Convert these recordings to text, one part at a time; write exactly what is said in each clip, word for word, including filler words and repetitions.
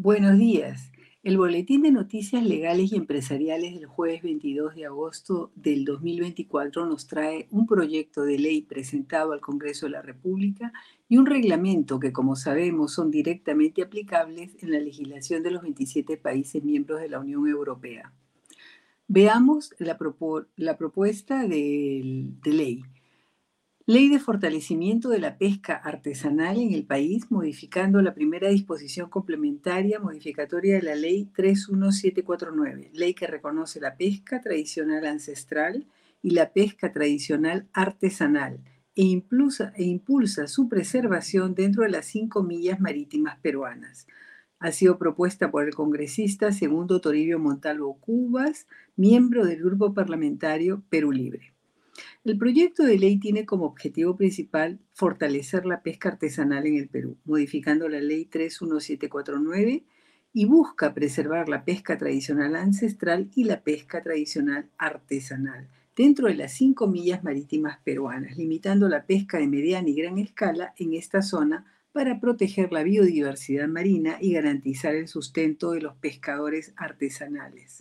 Buenos días. El Boletín de Noticias Legales y Empresariales del jueves veintidós de agosto del dos mil veinticuatro nos trae un proyecto de ley presentado al Congreso de la República y un reglamento que, como sabemos, son directamente aplicables en la legislación de los veintisiete países miembros de la Unión Europea. Veamos la, propo- la propuesta del- de ley. Ley de fortalecimiento de la pesca artesanal en el país, modificando la primera disposición complementaria modificatoria de la Ley tres mil setecientos cuarenta y nueve, ley que reconoce la pesca tradicional ancestral y la pesca tradicional artesanal e impulsa, e impulsa su preservación dentro de las cinco millas marítimas peruanas. Ha sido propuesta por el congresista Segundo Toribio Montalvo Cubas, miembro del grupo parlamentario Perú Libre. El proyecto de ley tiene como objetivo principal fortalecer la pesca artesanal en el Perú, modificando la Ley tres mil setecientos cuarenta y nueve y busca preservar la pesca tradicional ancestral y la pesca tradicional artesanal dentro de las cinco millas marítimas peruanas, limitando la pesca de mediana y gran escala en esta zona para proteger la biodiversidad marina y garantizar el sustento de los pescadores artesanales.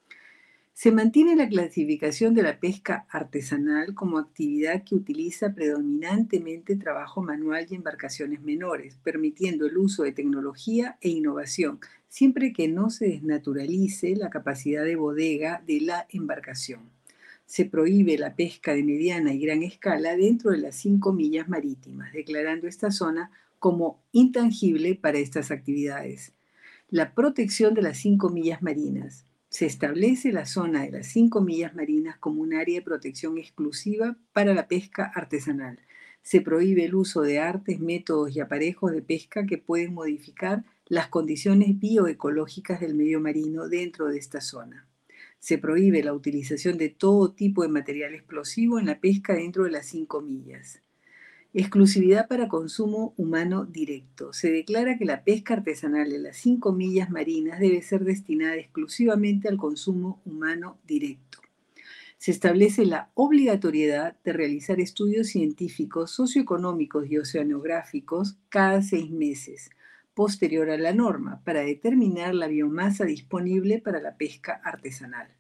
Se mantiene la clasificación de la pesca artesanal como actividad que utiliza predominantemente trabajo manual y embarcaciones menores, permitiendo el uso de tecnología e innovación, siempre que no se desnaturalice la capacidad de bodega de la embarcación. Se prohíbe la pesca de mediana y gran escala dentro de las cinco millas marítimas, declarando esta zona como intangible para estas actividades. La protección de las cinco millas marinas. Se establece la zona de las cinco millas marinas como un área de protección exclusiva para la pesca artesanal. Se prohíbe el uso de artes, métodos y aparejos de pesca que pueden modificar las condiciones bioecológicas del medio marino dentro de esta zona. Se prohíbe la utilización de todo tipo de material explosivo en la pesca dentro de las cinco millas. Exclusividad para consumo humano directo. Se declara que la pesca artesanal en las cinco millas marinas debe ser destinada exclusivamente al consumo humano directo. Se establece la obligatoriedad de realizar estudios científicos, socioeconómicos y oceanográficos cada seis meses, posterior a la norma, para determinar la biomasa disponible para la pesca artesanal.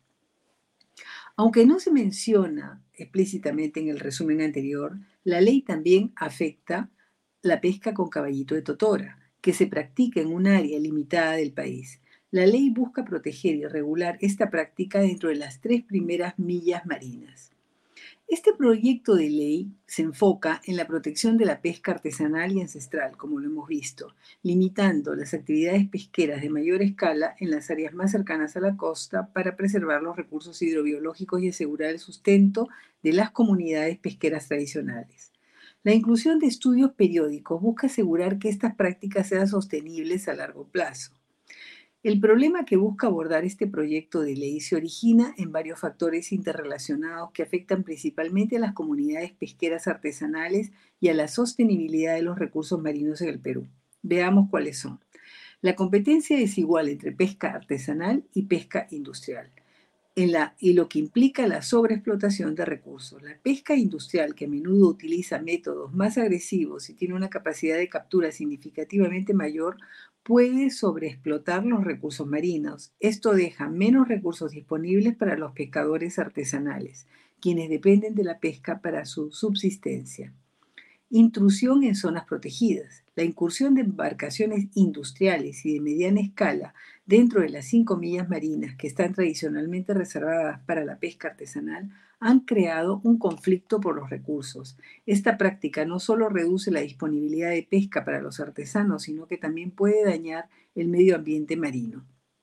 Aunque no se menciona explícitamente en el resumen anterior, la ley también afecta la pesca con caballito de totora, que se practica en un área limitada del país. La ley busca proteger y regular esta práctica dentro de las tres primeras millas marinas. Este proyecto de ley se enfoca en la protección de la pesca artesanal y ancestral, como lo hemos visto, limitando las actividades pesqueras de mayor escala en las áreas más cercanas a la costa para preservar los recursos hidrobiológicos y asegurar el sustento de las comunidades pesqueras tradicionales. La inclusión de estudios periódicos busca asegurar que estas prácticas sean sostenibles a largo plazo. El problema que busca abordar este proyecto de ley se origina en varios factores interrelacionados que afectan principalmente a las comunidades pesqueras artesanales y a la sostenibilidad de los recursos marinos en el Perú. Veamos cuáles son. La competencia desigual entre pesca artesanal y pesca industrial en la, y lo que implica la sobreexplotación de recursos. La pesca industrial, que a menudo utiliza métodos más agresivos y tiene una capacidad de captura significativamente mayor, puede sobreexplotar los recursos marinos. Esto deja menos recursos disponibles para los pescadores artesanales, quienes dependen de la pesca para su subsistencia. Intrusión en zonas protegidas. La incursión de embarcaciones industriales y de mediana escala dentro de las cinco millas marinas que están tradicionalmente reservadas para la pesca artesanal han creado un conflicto por los recursos. Esta práctica no solo reduce la disponibilidad de pesca para los artesanos, sino que también puede dañar el medio ambiente marino.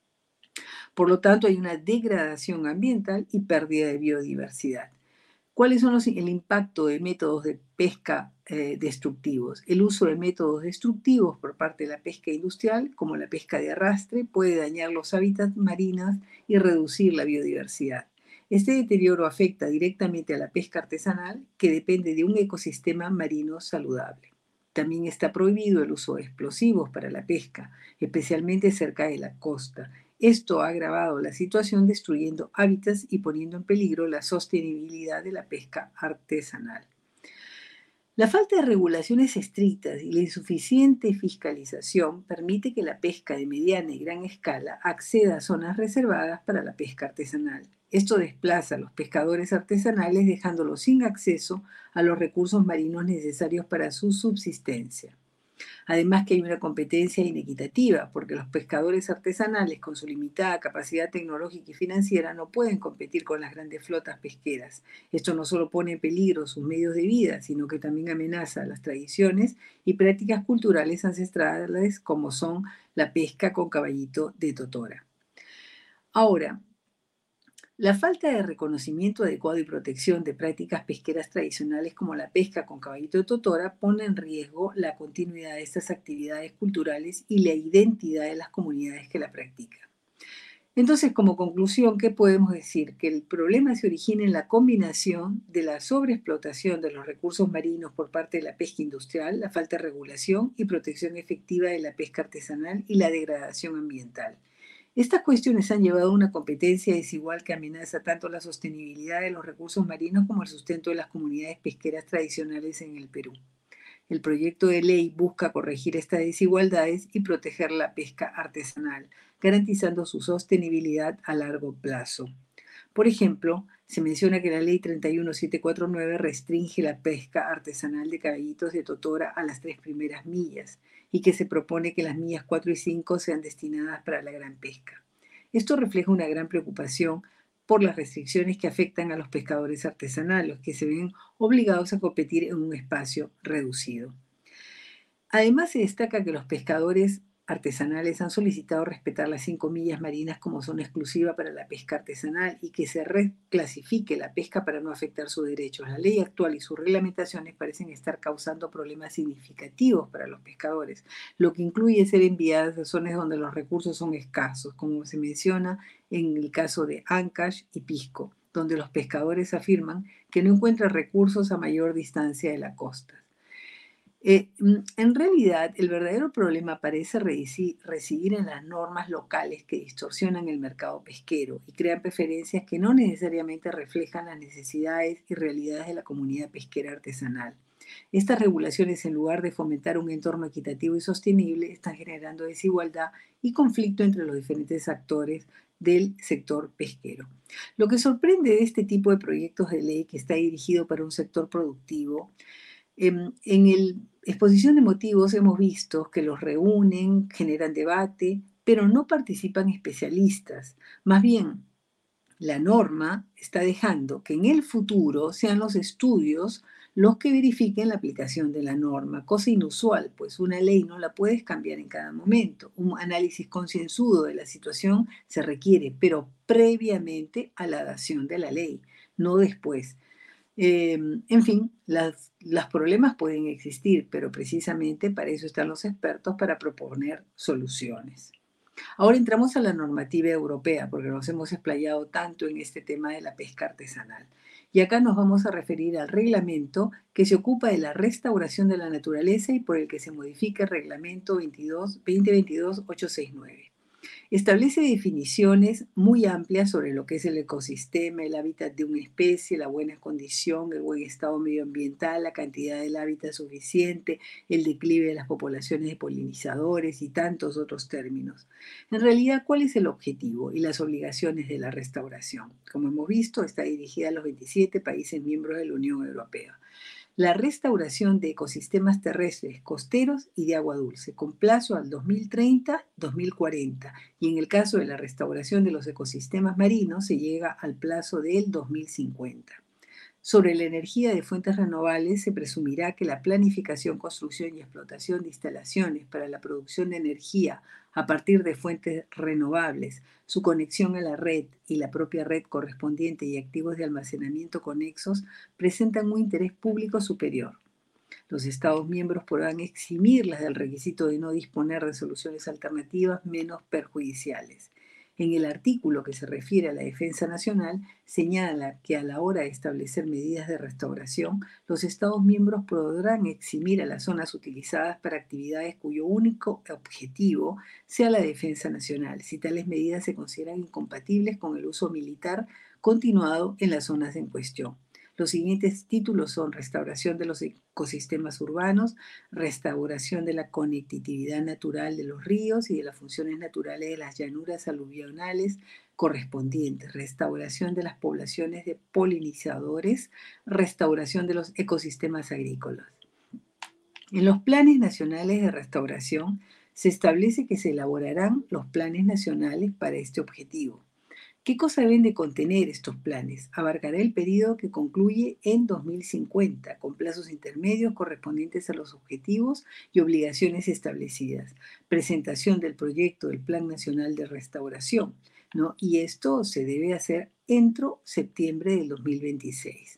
Por lo tanto, hay una degradación ambiental y pérdida de biodiversidad. ¿Cuáles son los, el impacto de métodos de pesca eh, destructivos? El uso de métodos destructivos por parte de la pesca industrial, como la pesca de arrastre, puede dañar los hábitats marinos y reducir la biodiversidad. Este deterioro afecta directamente a la pesca artesanal, que depende de un ecosistema marino saludable. También está prohibido el uso de explosivos para la pesca, especialmente cerca de la costa. Esto ha agravado la situación destruyendo hábitats y poniendo en peligro la sostenibilidad de la pesca artesanal. La falta de regulaciones estrictas y la insuficiente fiscalización permite que la pesca de mediana y gran escala acceda a zonas reservadas para la pesca artesanal. Esto desplaza a los pescadores artesanales dejándolos sin acceso a los recursos marinos necesarios para su subsistencia. Además que hay una competencia inequitativa, porque los pescadores artesanales con su limitada capacidad tecnológica y financiera no pueden competir con las grandes flotas pesqueras. Esto no solo pone en peligro sus medios de vida, sino que también amenaza las tradiciones y prácticas culturales ancestrales como son la pesca con caballito de totora. Ahora, la falta de reconocimiento adecuado y protección de prácticas pesqueras tradicionales como la pesca con caballito de totora pone en riesgo la continuidad de estas actividades culturales y la identidad de las comunidades que la practican. Entonces, como conclusión, ¿qué podemos decir? Que el problema se origina en la combinación de la sobreexplotación de los recursos marinos por parte de la pesca industrial, la falta de regulación y protección efectiva de la pesca artesanal y la degradación ambiental. Estas cuestiones han llevado a una competencia desigual que amenaza tanto la sostenibilidad de los recursos marinos como el sustento de las comunidades pesqueras tradicionales en el Perú. El proyecto de ley busca corregir estas desigualdades y proteger la pesca artesanal, garantizando su sostenibilidad a largo plazo. Por ejemplo, se menciona que la ley treinta y uno mil setecientos cuarenta y nueve restringe la pesca artesanal de caballitos de totora a las tres primeras millas y que se propone que las millas cuatro y cinco sean destinadas para la gran pesca. Esto refleja una gran preocupación por las restricciones que afectan a los pescadores artesanales, que se ven obligados a competir en un espacio reducido. Además, se destaca que los pescadores artesanales han solicitado respetar las cinco millas marinas como zona exclusiva para la pesca artesanal y que se reclasifique la pesca para no afectar sus derechos. La ley actual y sus reglamentaciones parecen estar causando problemas significativos para los pescadores, lo que incluye ser enviadas a zonas donde los recursos son escasos, como se menciona en el caso de Ancash y Pisco, donde los pescadores afirman que no encuentran recursos a mayor distancia de la costa. Eh, mm, en realidad, el verdadero problema parece resi- residir en las normas locales que distorsionan el mercado pesquero y crean preferencias que no necesariamente reflejan las necesidades y realidades de la comunidad pesquera artesanal. Estas regulaciones, en lugar de fomentar un entorno equitativo y sostenible, están generando desigualdad y conflicto entre los diferentes actores del sector pesquero. Lo que sorprende de este tipo de proyectos de ley que está dirigido para un sector productivo. Em, en el exposición de motivos hemos visto que los reúnen, generan debate, pero no participan especialistas. Más bien, la norma está dejando que en el futuro sean los estudios los que verifiquen la aplicación de la norma, cosa inusual, pues una ley no la puedes cambiar en cada momento. Un análisis concienzudo de la situación se requiere, pero previamente a la dación de la ley, no después. Eh, en fin, las, los problemas pueden existir, pero precisamente para eso están los expertos, para proponer soluciones. Ahora entramos a la normativa europea, porque nos hemos explayado tanto en este tema de la pesca artesanal. Y acá nos vamos a referir al reglamento que se ocupa de la restauración de la naturaleza y por el que se modifica el reglamento veintidós, dos mil veintidós ochocientos sesenta y nueve. Establece definiciones muy amplias sobre lo que es el ecosistema, el hábitat de una especie, la buena condición, el buen estado medioambiental, la cantidad del hábitat suficiente, el declive de las poblaciones de polinizadores y tantos otros términos. En realidad, ¿cuál es el objetivo y las obligaciones de la restauración? Como hemos visto, está dirigida a los veintisiete países miembros de la Unión Europea. La restauración de ecosistemas terrestres, costeros y de agua dulce, con plazo al dos mil treinta dos mil cuarenta, y en el caso de la restauración de los ecosistemas marinos se llega al plazo del dos mil cincuenta. Sobre la energía de fuentes renovables, se presumirá que la planificación, construcción y explotación de instalaciones para la producción de energía a partir de fuentes renovables, su conexión a la red y la propia red correspondiente y activos de almacenamiento conexos presentan un interés público superior. Los Estados miembros podrán eximirlas del requisito de no disponer de soluciones alternativas menos perjudiciales. En el artículo que se refiere a la defensa nacional, señala que a la hora de establecer medidas de restauración, los Estados miembros podrán eximir a las zonas utilizadas para actividades cuyo único objetivo sea la defensa nacional, si tales medidas se consideran incompatibles con el uso militar continuado en las zonas en cuestión. Los siguientes títulos son restauración de los ecosistemas urbanos, restauración de la conectividad natural de los ríos y de las funciones naturales de las llanuras aluvionales correspondientes, restauración de las poblaciones de polinizadores, restauración de los ecosistemas agrícolas. En los planes nacionales de restauración se establece que se elaborarán los planes nacionales para este objetivo. ¿Qué cosa deben de contener estos planes? Abarcará el periodo que concluye en dos mil cincuenta, con plazos intermedios correspondientes a los objetivos y obligaciones establecidas. Presentación del proyecto del Plan Nacional de Restauración, ¿no? Y esto se debe hacer entre septiembre del dos mil veintiséis.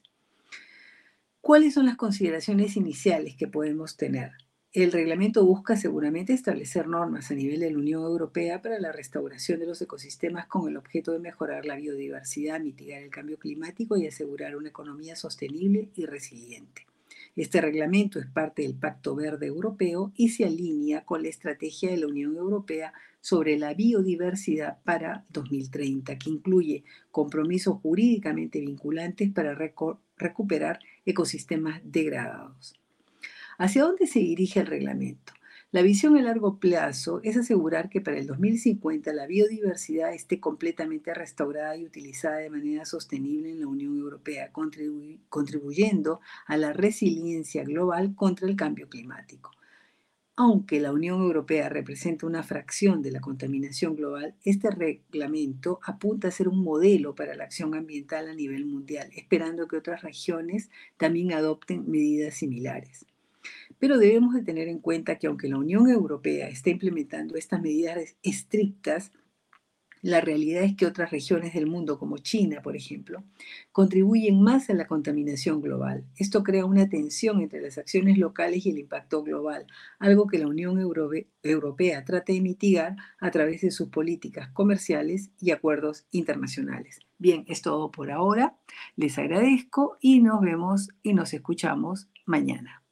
¿Cuáles son las consideraciones iniciales que podemos tener? El reglamento busca seguramente establecer normas a nivel de la Unión Europea para la restauración de los ecosistemas con el objeto de mejorar la biodiversidad, mitigar el cambio climático y asegurar una economía sostenible y resiliente. Este reglamento es parte del Pacto Verde Europeo y se alinea con la estrategia de la Unión Europea sobre la biodiversidad para dos mil treinta, que incluye compromisos jurídicamente vinculantes para reco- recuperar ecosistemas degradados. ¿Hacia dónde se dirige el reglamento? La visión a largo plazo es asegurar que para el dos mil cincuenta la biodiversidad esté completamente restaurada y utilizada de manera sostenible en la Unión Europea, contribu- contribuyendo a la resiliencia global contra el cambio climático. Aunque la Unión Europea representa una fracción de la contaminación global, este reglamento apunta a ser un modelo para la acción ambiental a nivel mundial, esperando que otras regiones también adopten medidas similares. Pero debemos de tener en cuenta que aunque la Unión Europea está implementando estas medidas estrictas, la realidad es que otras regiones del mundo, como China, por ejemplo, contribuyen más a la contaminación global. Esto crea una tensión entre las acciones locales y el impacto global, algo que la Unión Europe- Europea trata de mitigar a través de sus políticas comerciales y acuerdos internacionales. Bien, es todo por ahora. Les agradezco y nos vemos y nos escuchamos mañana.